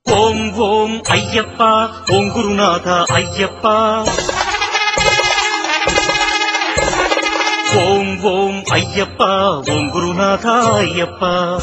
ఓం ఓం అయ్యప్ప ఓం గురునాథ అయ్యప్ప ఓం ఓం అయ్యప్ప ఓం గురునాథ అయ్యప్ప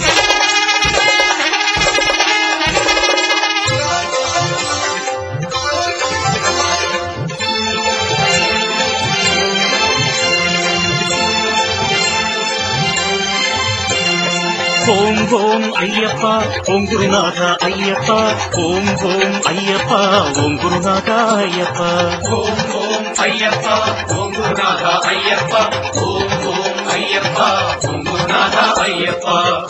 ఓం ఓం అయ్యప్ప ఓం గురునాథ అయ్యప్ప ఓం ఓం అయ్యప్ప ఓం గురునాథ అయ్యప్ప ఓం ఓం అయ్యప్ప ఓం గురునాథ అయ్యప్ప ఓం ఓం అయ్యప్ప ఓం గురునాథ అయ్యప్ప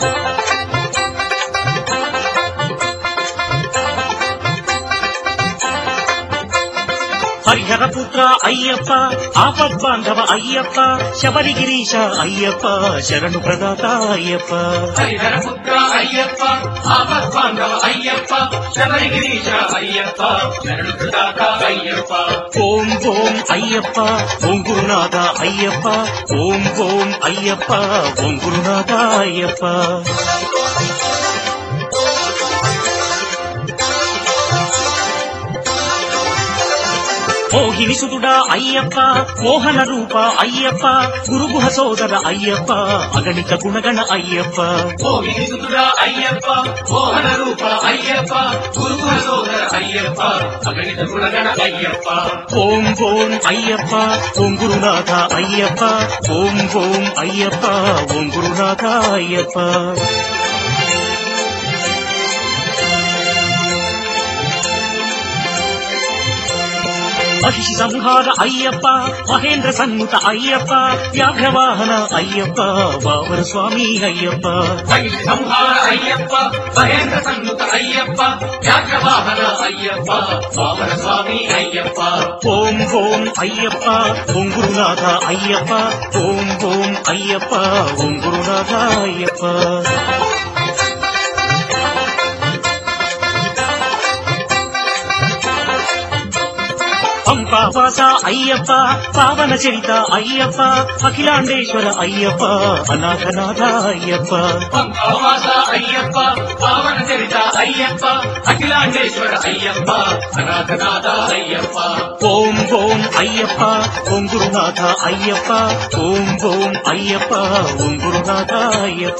హరిహరపుత్ర అయ్యప్ప ఆపద్బాంధవ అయ్యప్ప శబరిగిరీశ అయ్యప్ప శరణు ప్రదాత అయ్యప్ప హరిహరపుత్ర అయ్యప్ప ఆపద్బాంధవ అయ్యప్ప శబరిగిరీశ అయ్యప్ప శరణు ప్రదాత అయ్యప్ప ఓం ఓం అయ్యప్ప ఓం గురునాథ అయ్యప్ప ఓం ఓం అయ్యప్ప ఓం గురునాథ అయ్యప్ప మోహిని సుతుడా అయ్యప్ప మోహన రూప అయ్యప్ప గురుగుహ సోదర అయ్యప్ప అగణిత గుణగణ అయ్యప్ప మోహిని సుతుడా అయ్యప్ప మోహన రూప అయ్యప్ప గురుగుహ సోదర అయ్యప్ప అగణిత గుణగణ అయ్యప్ప ఓం ఓం అయ్యప్ప ఓం గురునాథ అయ్యప్ప ఓం ఓం అయ్యప్ప ఓం గురునాథ అయ్యప్ప మహిషి సంహార అయ్యప్ప మహేంద్ర సన్నుత అయ్యప్ప వ్యాఘ్రవాహన అయ్యప్ప వావర స్వామి అయ్యప్ప మహిషి సంహార అయ్యప్ప మహేంద్ర సన్నుత అయ్యప్ప వ్యాఘ్రవాహన అయ్యప్ప వామన స్వామి అయ్యప్ప ఓం ఓం అయ్యప్ప ఓం గురునాథ అయ్యప్ప ఓం ఓం అయ్యప్ప ఓం గురునాథ అయ్యప్ప పంపావాస అయ్యప్ప పావన చరిత అయ్యప్ప అఖిలాండేశ్వర అయ్యప్ప అనాథనాథ అయ్యప్ప పంపావాస అయ్యప్ప పావన చరిత అయ్యప్ప అఖిలాండేశ్వర అయ్యప్ప అనాథనాథ అయ్యప్ప ఓం ఓం అయ్యప్ప ఓం గురునాథ అయ్యప్ప ఓం ఓం అయ్యప్ప ఓం గురునాథ అయ్యప్ప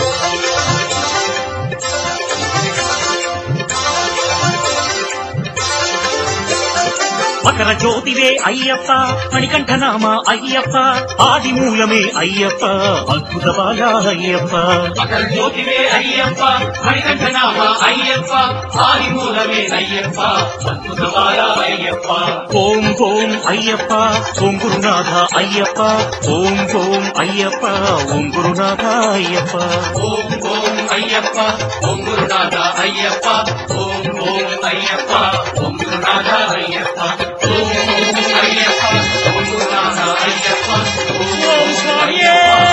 మకర జ్యోతివే అయ్యప్ప మణికంఠనామ అయ్యప్ప ఆది మూలమే అయ్యప్ప అద్భుత బాల అయ్యప్ప మకర జ్యోతివే అయ్యప్ప మణికంఠనామ అయ్యప్ప ఆది మూలమే అయ్యప్ప అద్భుత బాల అయ్యప్ప ఓం ఓం అయ్యప్ప ఓం గురునాథ అయ్యప్ప ఓం ఓం అయ్యప్ప ఓం గురునాథ అయ్యప్ప ఓం ఓం అయ్యప్ప ఓం గురునాథ అయ్యప్ప ఓం ఓం అయ్యప్ప ఓం గురునాథ అయ్యప్ప ఓం ఓం అయ్యప్ప ఓం గురునాథ అయ్యప్ప ఓం స్వామియే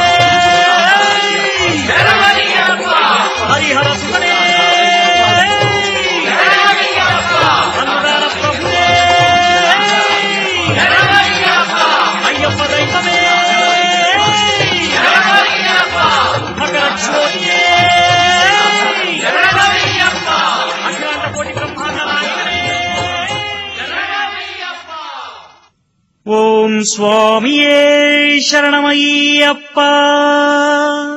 శరణమయ్యప్ప హరిహర సుతనే శరణమయ్యప్ప అన్నదాన ప్రభువే శరణమయ్యప్ప అయ్యప్ప దైవమే శరణమయ్యప్ప మకర జ్యోతియే శరణమయ్యప్ప అఖిలాండ కోటి బ్రహ్మాండ నాయకనే శరణమయ్యప్ప ఓం స్వామియే శరణమయ్యప్ప